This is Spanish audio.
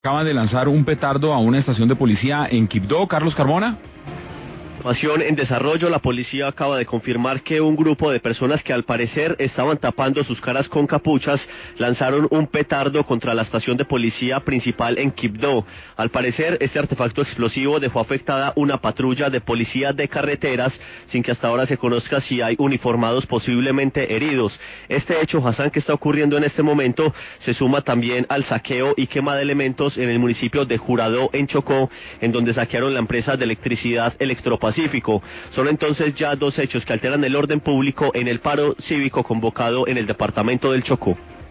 Acaban de lanzar un petardo a una estación de policía en Quibdó. Carlos Carbona. Información en desarrollo, la policía acaba de confirmar que un grupo de personas que al parecer estaban tapando sus caras con capuchas lanzaron un petardo contra la estación de policía principal en Quibdó. Al parecer este artefacto explosivo dejó afectada una patrulla de policía de carreteras sin que hasta ahora se conozca si hay uniformados posiblemente heridos. Este hecho, Hassan, que está ocurriendo en este momento, se suma también al saqueo y quema de elementos en el municipio de Juradó en Chocó, en donde saquearon la empresa de electricidad Electropacífico. Son entonces ya dos hechos que alteran el orden público en el paro cívico convocado en el departamento del Chocó.